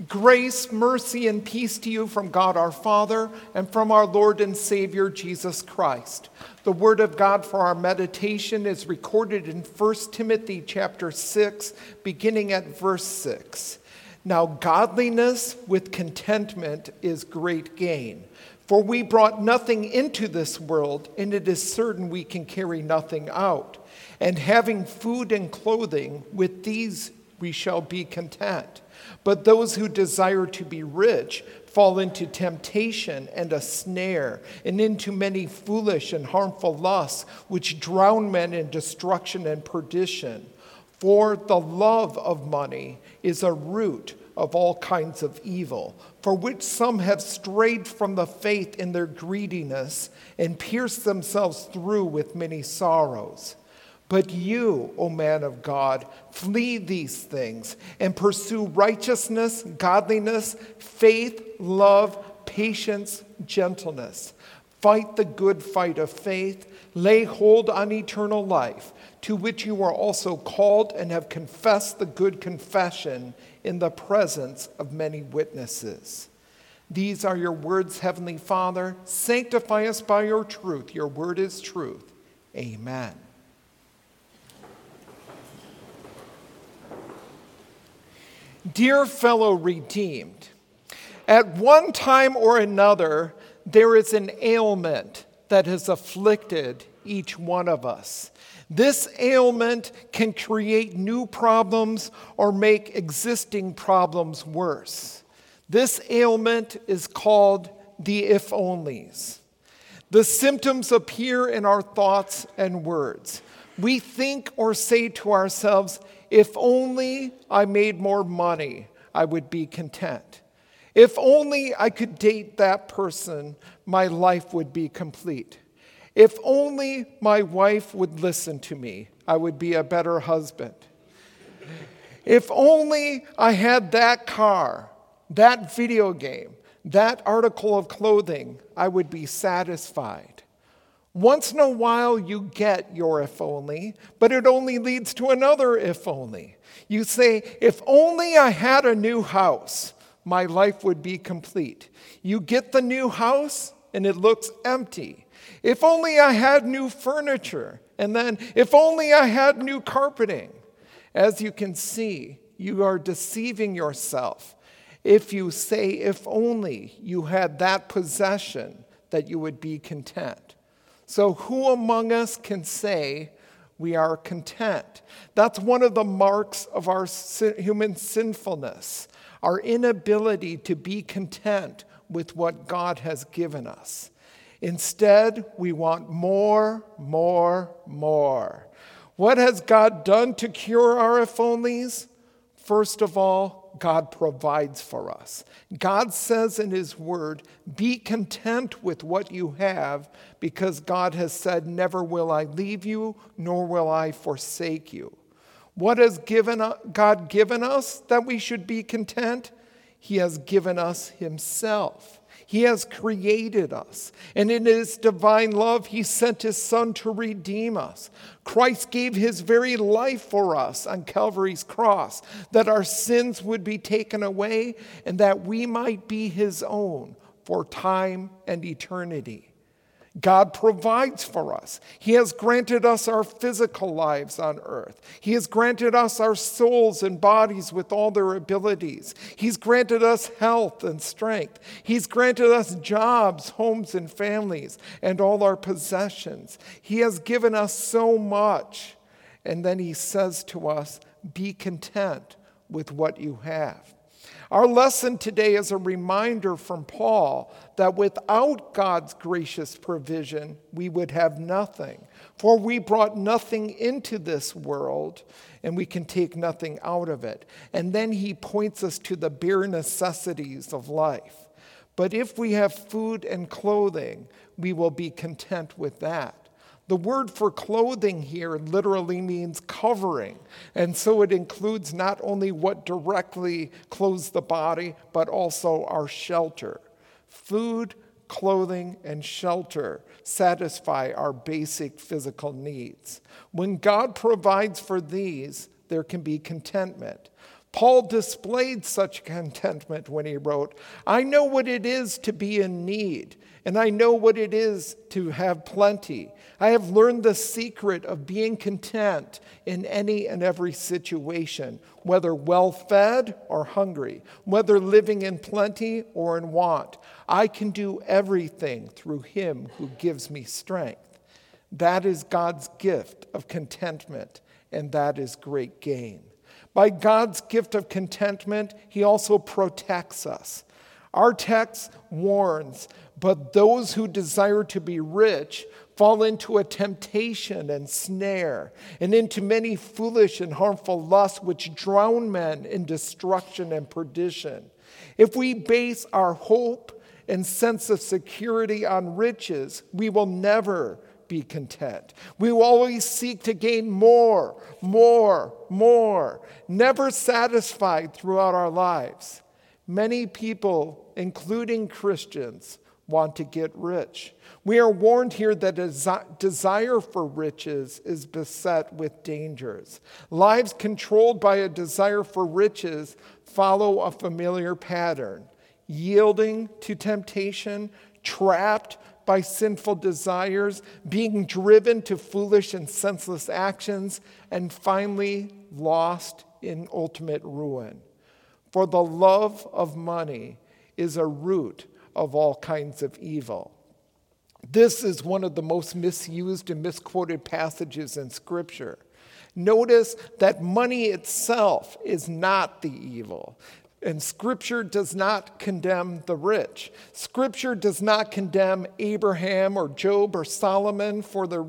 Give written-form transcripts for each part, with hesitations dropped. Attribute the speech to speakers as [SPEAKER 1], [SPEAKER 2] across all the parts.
[SPEAKER 1] Grace, mercy, and peace to you from God our Father and from our Lord and Savior Jesus Christ. The word of God for our meditation is recorded in 1 Timothy chapter 6, beginning at verse 6. Now godliness with contentment is great gain. For we brought nothing into this world, and it is certain we can carry nothing out. And having food and clothing, with these we shall be content. But those who desire to be rich fall into temptation and a snare, and into many foolish and harmful lusts, which drown men in destruction and perdition. For the love of money is a root of all kinds of evil, for which some have strayed from the faith in their greediness and pierced themselves through with many sorrows. But you, O man of God, flee these things and pursue righteousness, godliness, faith, love, patience, gentleness. Fight the good fight of faith. Lay hold on eternal life, to which you are also called and have confessed the good confession in the presence of many witnesses. These are your words, Heavenly Father. Sanctify us by your truth. Your word is truth. Amen. Dear fellow redeemed, at one time or another, there is an ailment that has afflicted each one of us. This ailment can create new problems or make existing problems worse. This ailment is called the if-onlys. The symptoms appear in our thoughts and words. We think or say to ourselves, if only I made more money, I would be content. If only I could date that person, my life would be complete. If only my wife would listen to me, I would be a better husband. If only I had that car, that video game, that article of clothing, I would be satisfied. Once in a while you get your if only, but it only leads to another if only. You say, if only I had a new house, my life would be complete. You get the new house and it looks empty. If only I had new furniture, and then if only I had new carpeting. As you can see, you are deceiving yourself if you say if only you had that possession that you would be content. So who among us can say we are content? That's one of the marks of our human sinfulness, our inability to be content with what God has given us. Instead, we want more, more, more. What has God done to cure our if-onlys? First of all, God provides for us. God says in his word, be content with what you have, because God has said, never will I leave you, nor will I forsake you. What has God given us that we should be content? He has given us himself. He has created us, and in his divine love, he sent his Son to redeem us. Christ gave his very life for us on Calvary's cross, that our sins would be taken away and that we might be his own for time and eternity. God provides for us. He has granted us our physical lives on earth. He has granted us our souls and bodies with all their abilities. He's granted us health and strength. He's granted us jobs, homes, and families, and all our possessions. He has given us so much. And then he says to us, be content with what you have. Our lesson today is a reminder from Paul that without God's gracious provision, we would have nothing. For we brought nothing into this world, and we can take nothing out of it. And then he points us to the bare necessities of life. But if we have food and clothing, we will be content with that. The word for clothing here literally means covering, and so it includes not only what directly clothes the body, but also our shelter. Food, clothing, and shelter satisfy our basic physical needs. When God provides for these, there can be contentment. Paul displayed such contentment when he wrote, "I know what it is to be in need, and I know what it is to have plenty. I have learned the secret of being content in any and every situation, whether well-fed or hungry, whether living in plenty or in want. I can do everything through him who gives me strength." That is God's gift of contentment, and that is great gain. By God's gift of contentment, he also protects us. Our text warns, "But those who desire to be rich fall into a temptation and snare, and into many foolish and harmful lusts which drown men in destruction and perdition." If we base our hope and sense of security on riches, we will never be content. We will always seek to gain more, never satisfied throughout our lives. Many people, including Christians, want to get rich. We are warned here that a desire for riches is beset with dangers. Lives controlled by a desire for riches follow a familiar pattern: yielding to temptation, trapped by sinful desires, being driven to foolish and senseless actions, and finally lost in ultimate ruin. For the love of money is a root of all kinds of evil. This is one of the most misused and misquoted passages in Scripture. Notice that money itself is not the evil. And Scripture does not condemn the rich. Scripture does not condemn Abraham or Job or Solomon for their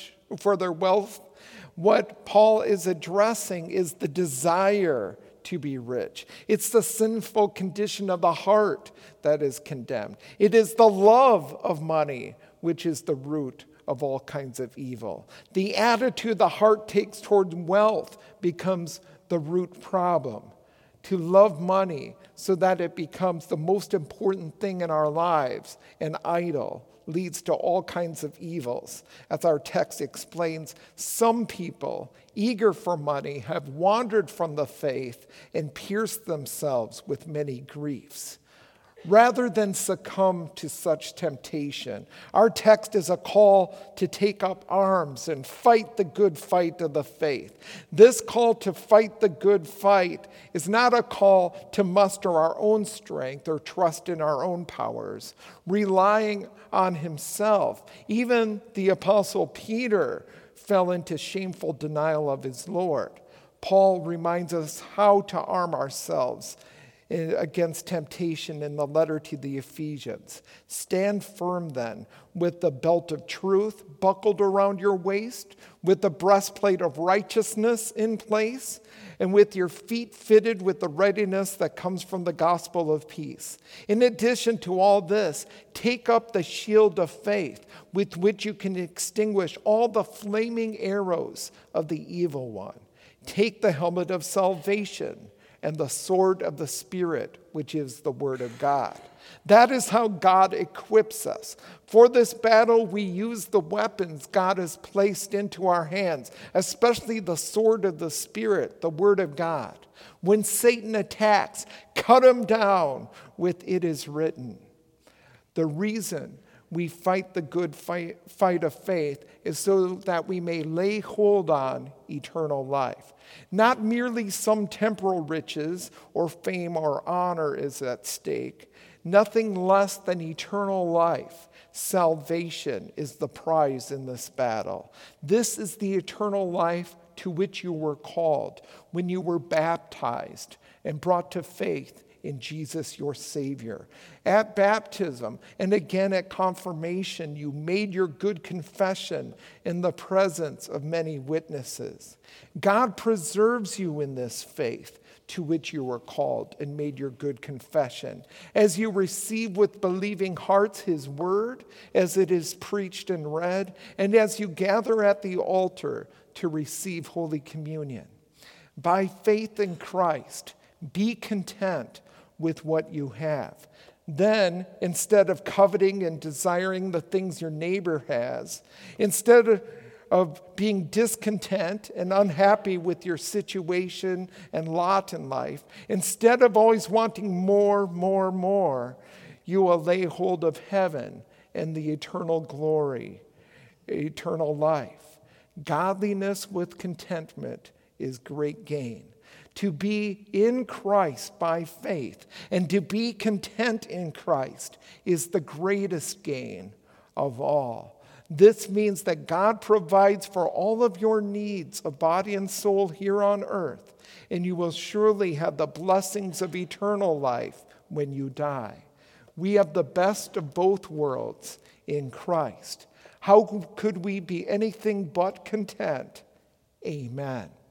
[SPEAKER 1] wealth. What Paul is addressing is the desire to be rich. It's the sinful condition of the heart that is condemned. It is the love of money which is the root of all kinds of evil. The attitude the heart takes toward wealth becomes the root problem. To love money so that it becomes the most important thing in our lives, an idol, leads to all kinds of evils. As our text explains, some people, eager for money, have wandered from the faith and pierced themselves with many griefs. Rather than succumb to such temptation, our text is a call to take up arms and fight the good fight of the faith. This call to fight the good fight is not a call to muster our own strength or trust in our own powers, relying on himself. Even the Apostle Peter fell into shameful denial of his Lord. Paul reminds us how to arm ourselves against temptation in the letter to the Ephesians. Stand firm then, with the belt of truth buckled around your waist, with the breastplate of righteousness in place, and with your feet fitted with the readiness that comes from the gospel of peace. In addition to all this, take up the shield of faith, with which you can extinguish all the flaming arrows of the evil one. Take the helmet of salvation and the sword of the Spirit, which is the Word of God. That is how God equips us. For this battle, we use the weapons God has placed into our hands, especially the sword of the Spirit, the Word of God. When Satan attacks, cut him down with "it is written." The reason we fight the good fight of faith is so that we may lay hold on eternal life. Not merely some temporal riches or fame or honor is at stake. Nothing less than eternal life. Salvation is the prize in this battle. This is the eternal life to which you were called when you were baptized and brought to faith in Jesus, your Savior. At baptism and again at confirmation, you made your good confession in the presence of many witnesses. God preserves you in this faith to which you were called and made your good confession, as you receive with believing hearts his word, as it is preached and read, and as you gather at the altar to receive Holy Communion. By faith in Christ, be content with what you have. Then, instead of coveting and desiring the things your neighbor has, instead of being discontent and unhappy with your situation and lot in life, instead of always wanting more, you will lay hold of heaven and the eternal glory, eternal life. Godliness with contentment is great gain. To be in Christ by faith and to be content in Christ is the greatest gain of all. This means that God provides for all of your needs of body and soul here on earth, and you will surely have the blessings of eternal life when you die. We have the best of both worlds in Christ. How could we be anything but content? Amen.